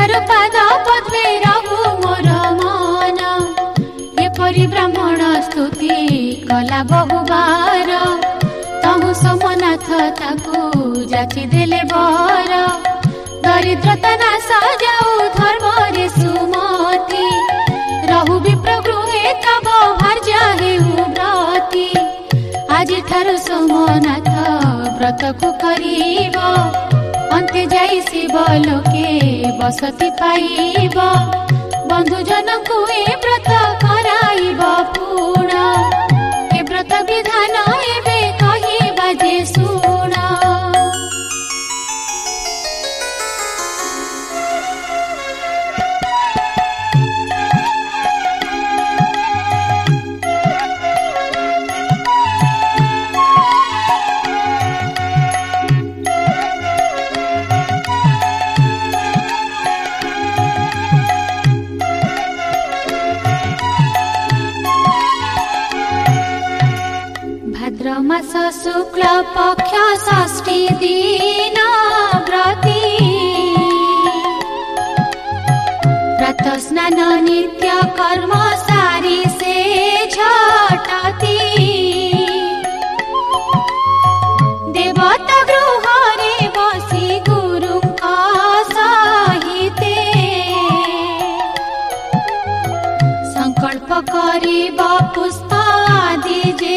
तार पाद पद्मे रहु मोर मन एपरि ब्राह्मण स्तुति कला बहुबार तहु सोमनाथ ताकू जाची देले बर दरिद्रता नाश जाऊ धर्म रे सुमति रहु विप्र गृहे तब भार्या हेउ व्रती आज ठारु सोमनाथ व्रत को करिब अंते जाई शिव लोके बसती पाइब बंधु जन को ए व्रत कराइब पूर्ण ए व्रत विधान एबे कहिबा जे सुन मास शुक्ल पक्ष षष्ठी दिन व्रती प्रातः स्नान नित्य कर्म सारी से झटती देवता गृहरे बसी गुरु सहिते संकल्प करिब पुष्प आदि जे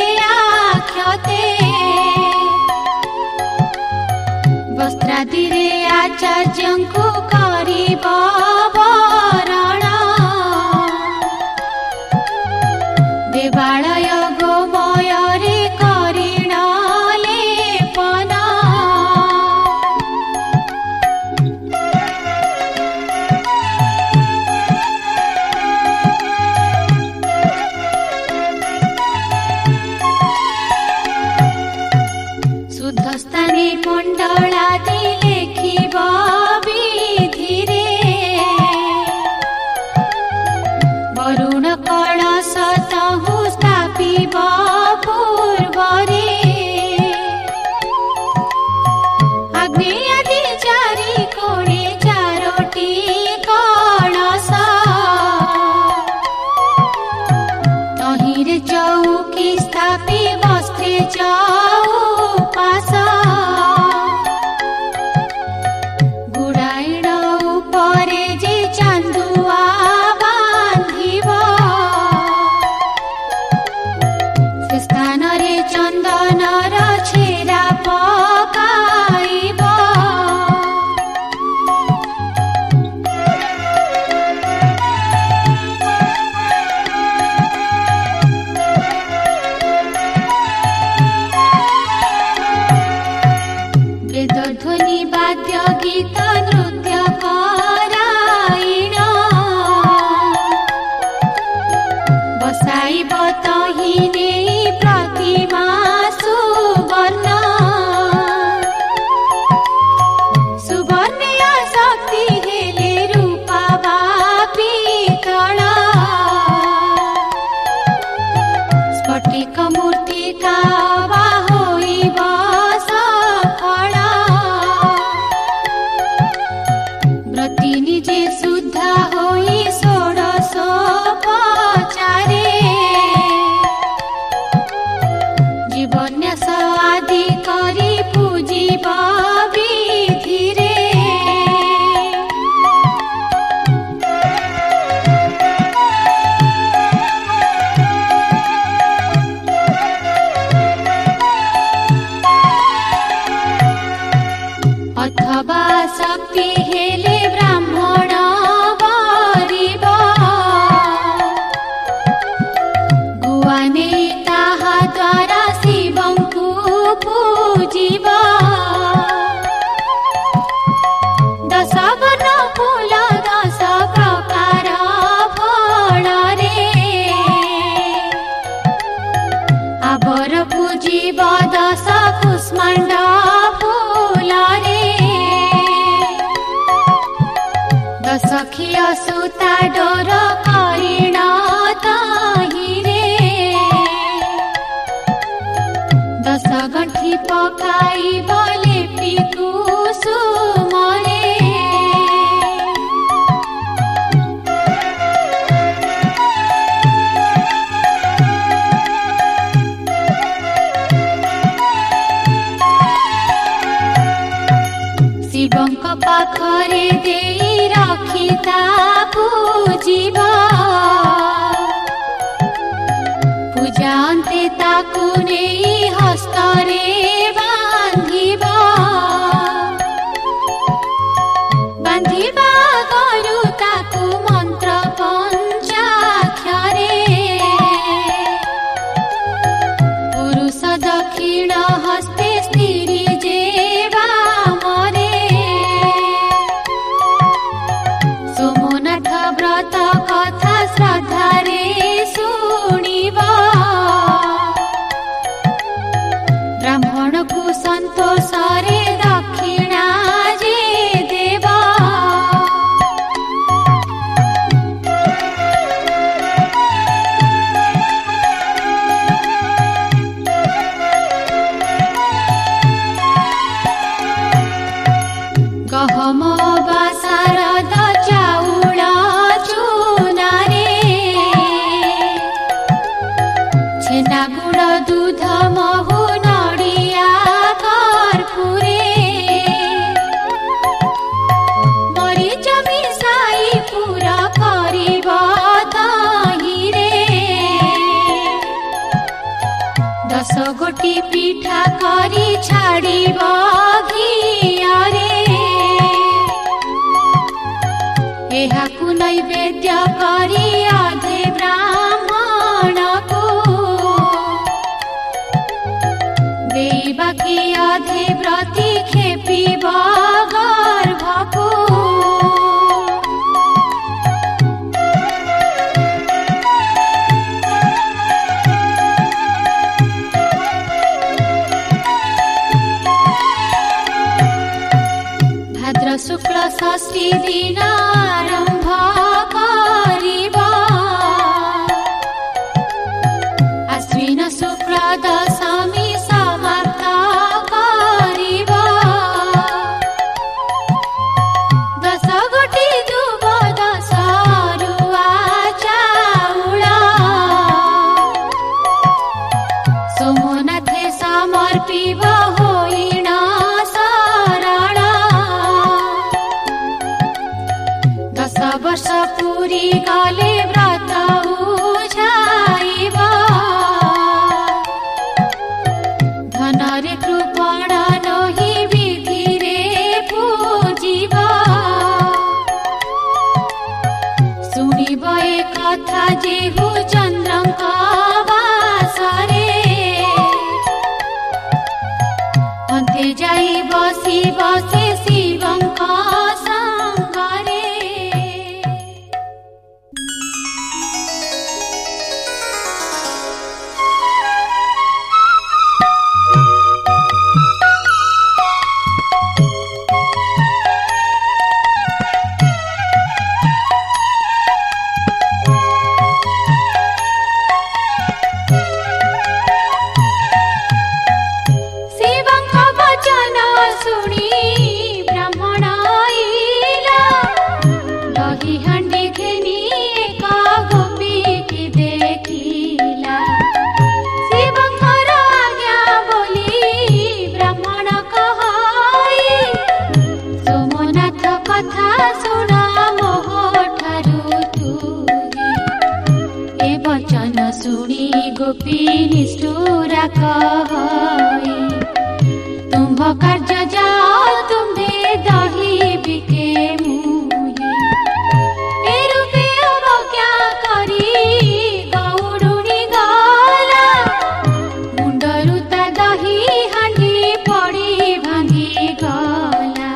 वस्त्रादि रे आचार्य को करिब वरण देवालय गोमय रे करिण लेपन शुद्ध स्थाने कुंडलादि लेखिब विधिरे वरुण कलश तहु स्थापिब पूर्वरे अग्नि आदि चारि कोणे चारोटी कलश तहिरे चौकी स्थापि वस्त्रे चौपास गुड़ाइण उपरे जे चांदुआ बांधिब से स्थान रे चंदनर छेरा पकाइब वेद ध्वनि वाद्य गीत नृत्य कराइण बसाइब तहिने प्रतिमा सुवर्ण सुवर्णीय शक्ति हेले रूपा वा पितळ स्फटिक मूर्तिका वा होइब सफल व्रती निजे शुद्ध होई षोडशोपचारे जीवन्यास आदि करी पूजिब विधिरे अथवा शक्ति हेले ब्राह्मण वरिब गुआने ताहा द्वारा शिवंकु पूजिब दश वर्ण फूल दश प्रकार फलरे आबर पूजिब दश कुष्मांड फूलरे दशखिय सूता डोर करिण तहिरे दश गंठी पकाइब लेपि कुसुमरे ଶୁଣିବା ପୂଜାନ୍ତେ ତାକୁ ନେଇ ହସ୍ତରେ ବାନ୍ଧିବା କରୁ ତାକୁ ମନ୍ତ୍ର ପଞ୍ଚାକ୍ଷରେ ପୁରୁଷ ଦକ୍ଷିଣ ହସ୍ତେ ସ୍ଥିରୀ ଯେ ବାମରେ ସୋମନାଥ ବ୍ରତ କଥା ଶ୍ରଦ୍ଧାରେ ଶୁଣିବା ବ୍ରାହ୍ମଣକୁ ସନ୍ତୋଷରେ ଦକ୍ଷିଣା ଯେ ଦେବା ଗହମ ବା ଶାରଦ ଚାଉଳ ଚୂନାରେ ଛେନା ଗୁଡ଼ ଦୁଧ ମହୁ ନଡ଼ିଆ କର୍ପୂରେ ମରିଚ ମିଶାଇ ପୁର କରିବ ଦହିରେ 10 ଗୋଟି ପିଠା କରି ଛାଡ଼ିବ ଘିଅରେ ଏହାକୁ ନୈବେଦ୍ୟ କରି ଅଧେ ବ୍ରାହ୍ମଣକୁ ଦେଇବା କି ଅଧେ ପ୍ରତି ଖେପିବ ଗର୍ଭକୁ ଭାଦ୍ର ଶୁକ୍ଳ ଷଷ୍ଠୀ ଦିନ ଆରମ୍ଭ କରିବା ଆଶ୍ୱିନ ଶୁକ୍ଳ ଦଶମୀ ସମାପ୍ତ କରିବା 10 ଗୋଟି ଦୁବ 10 ଅରୁଆ ଚାଉଳ ସୋମନାଥେ ସମର୍ପିବ ହୋଇଣ ଶରଣ 10 ବର୍ଷ ପୁରୀ ଗଲେ ବ୍ରତ ଉଝାଇବ ଧନରେ କୃପଣ ନହି ବିଧିରେ ପୂଜିବ ଶୁଣିବ ଏ କଥା ଯେହୁ ଚନ୍ଦ୍ରଙ୍କ ବାସରେ ଅନ୍ତେ ଯାଇ ବସିବ ସେ ଶିବଙ୍କ ସଙ୍ଗରେ ଶିବଙ୍କ ବଚନ ଶୁଣି ବ୍ରାହ୍ମଣ ଆଇଲା ଦହି ହାଣ୍ଡି ଘେନି ଏକ ଗୋପୀକି ଦେଖିଲା ଶିବଙ୍କର ଆଜ୍ଞା ବୋଲି ବ୍ରାହ୍ମଣ କହଇ ସୋମନାଥ କଥା ଶୁଣ ମୋହ ଠାରୁ ତୁହି ଏ ବଚନ ଶୁଣି ଗୋପୀ ନିଷ୍ଠୁରା କହଇ ତୁମ୍ଭ କାର୍ଯ୍ୟ ଯାଅ ତୁମ୍ଭେ ଦହି ବିକେ ମୁହି ଏ ରୂପେ ଅବଜ୍ଞା କରି ଗଉଡ଼ୁଣି ଗଲା ମୁଣ୍ଡରୁ ତା ଦହି ହାଣ୍ଡି ପଡ଼ି ଭାଙ୍ଗି ଗଲା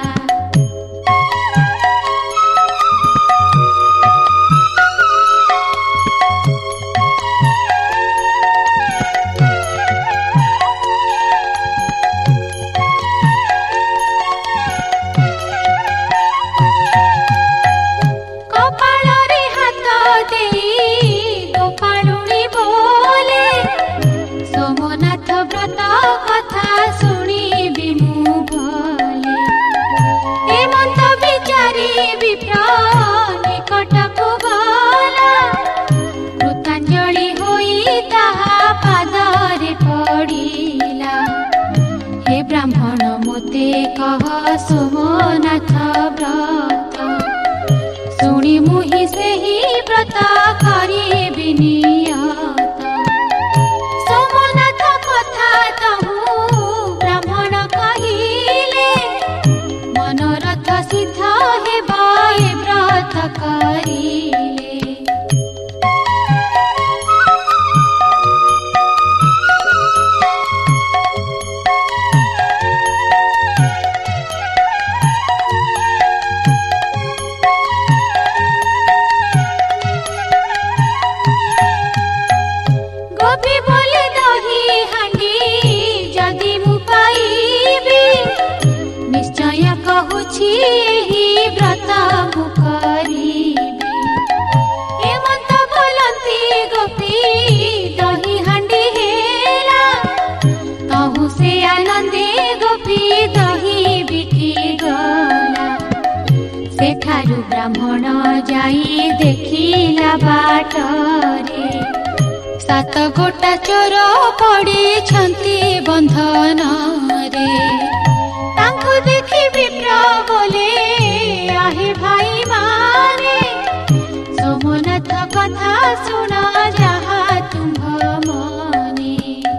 କପାଳରେ ହାତ ଦେଇ ଗୋପାଳୁଣି ବୋଲେ ସୋମନାଥ ବ୍ରତ କଥା ଶୁଣିବି ମୁଁ ଭଲେ ହେମନ୍ତ ବିଚାରି ବିପ୍ର ନିକଟକୁ ଗଲା କୃତାଞ୍ଜଳି ହୋଇ ତାହା ପାଦରେ ପଡ଼ିଲା ହେ ବ୍ରାହ୍ମଣ ମୋତେ କହ ସୋମନାଥ ବ୍ରତ ଶୁଣି ମୁହିଁ ସେହି ବ୍ରତ କରିବି ନିୟତ। ସୋମନାଥ କଥା ତହୁ ବ୍ରାହ୍ମଣ କହିଲେ, ମନୋରଥ ସିଦ୍ଧ ହେବ ଏ ବ୍ରତ କରିଲେ। ଗୋପୀ ବୋଲେ ଦହି ହାଣ୍ଡି ଯଦି ମୁଁ ପାଇବି, ନିଶ୍ଚୟ କହୁଛି ଏହି ବ୍ରତ ମୁଁ କରିବି। ଏମନ୍ତ ବୋଲନ୍ତି ଗୋପୀ ଦହି ହାଣ୍ଡି ହେଲା, ତହୁ ସେ ଆନନ୍ଦେ ଗୋପୀ ଦହି ବିକି ଗଲା। ସେଠାରୁ ବ୍ରାହ୍ମଣ ଯାଇ ଦେଖିଲା ବାଟରେ, ସାତ ଗୋଟା ଚୋର ପଡ଼ିଛନ୍ତି ବନ୍ଧନରେ। ତାଙ୍କୁ ଦେଖି ବିପ୍ର ବୋଲେ, ଆହେ ଭାଇ ମାନେ, ସୋମନାଥ କଥା ଶୁଣ ଯାହା ତୁମ୍ଭ ମନେ।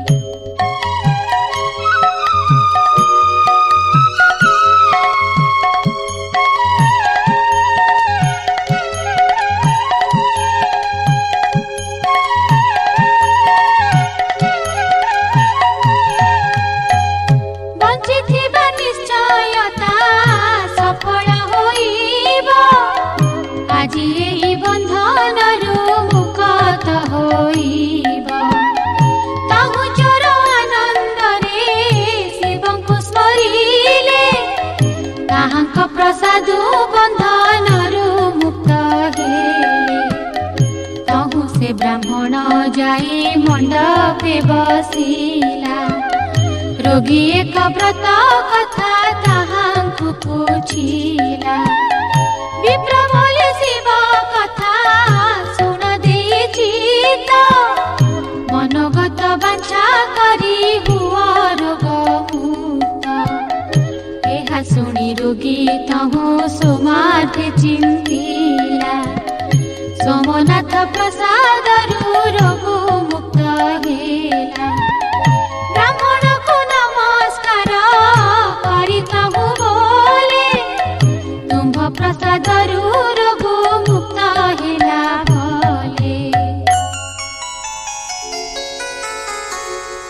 ବଞ୍ଚିଥିବା ନିଶ୍ଚୟତା ସଫଳ ହୋଇବ, ଆଜି ଏହି ବନ୍ଧନରୁ ମୁକ୍ତ ହୋଇବ। ତାହୁ ଚୋର ଆନନ୍ଦରେ ଶିବଙ୍କୁ ସ୍ମରିଲେ, ତାହାଙ୍କ ପ୍ରସାଦ ବନ୍ଧନରୁ ମୁକ୍ତ ହେଲେ। ତହୁ ସେ ବ୍ରାହ୍ମଣ ଯାଇ ମଣ୍ଡପେ ବସିଲା, ରୋଗୀ ଏକ ବ୍ରତ କଥା ତାହାଙ୍କୁ ପୁଛିଲା। ବିପ୍ର ବୋଲେ ଶିବ କଥା ଶୁଣ ଦେଇଛି ତ, ମନୋଗତ ବାଞ୍ଛା କରି ହୁଅ ରୋଗ ମୁକ୍ତ। ଏହା ଶୁଣି ରୋଗୀ ତହୁ ସୋମାର୍ଥେ ଚିନ୍ତିଲା, ସୋମନାଥ ପ୍ରସାଦରୁ